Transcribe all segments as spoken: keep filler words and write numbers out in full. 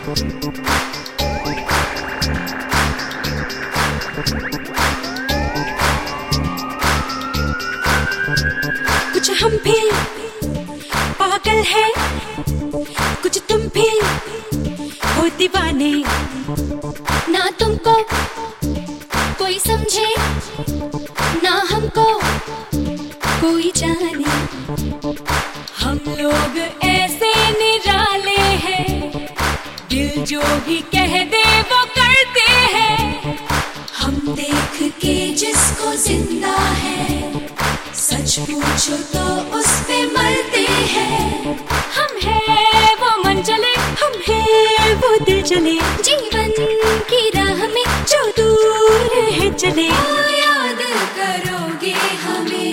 कुछ हम भी पागल है, कुछ तुम भी हो दीवाने। ना तुमको कोई समझे, ना हमको कोई जाने। हम लोग ऐसे निराले हैं, दिल जो भी कह दे वो करते हैं। हम देख के जिसको जिंदा है, सच पूछो तो उस पे मरते हैं। हम हैं वो मन चले, हम हैं वो दिल चले, जीवन की राह में जो दूर है चले। याद करोगे हमें।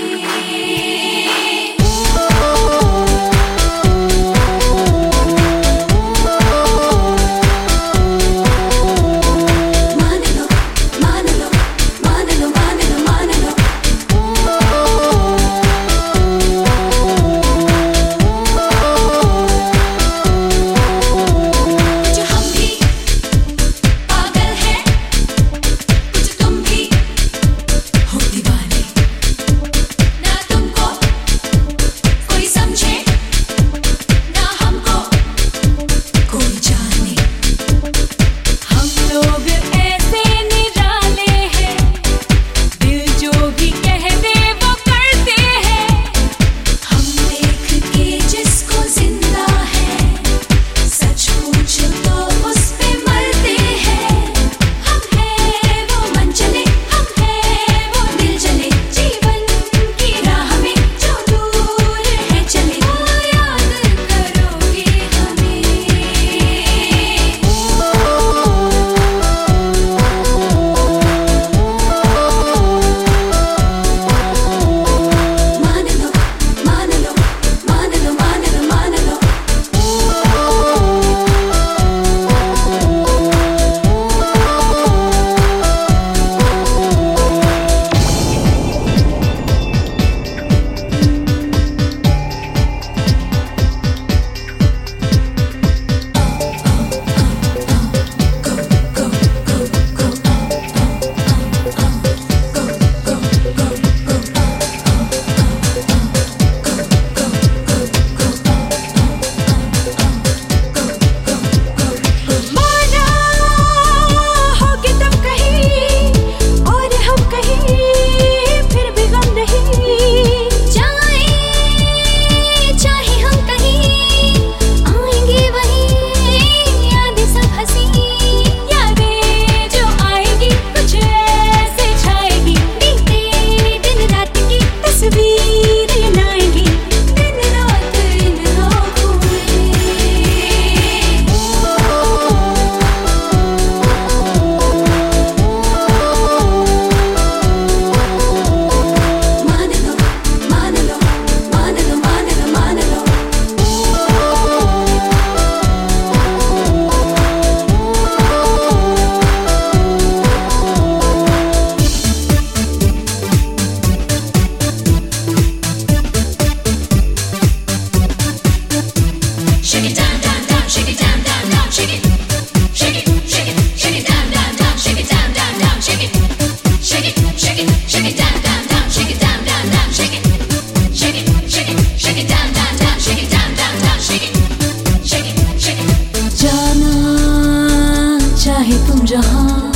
जहाँ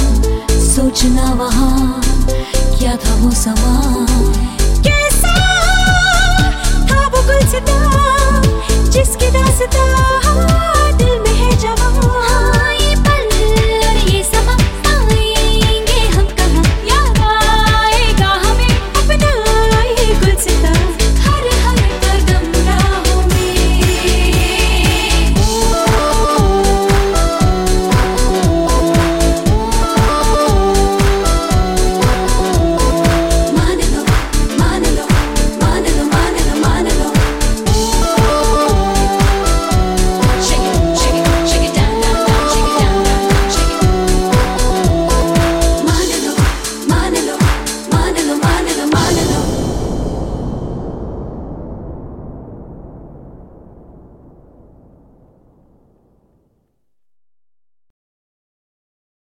सोचना वहाँ क्या था वो समा, कैसा था वो गुलसिता जिसकी दास्तां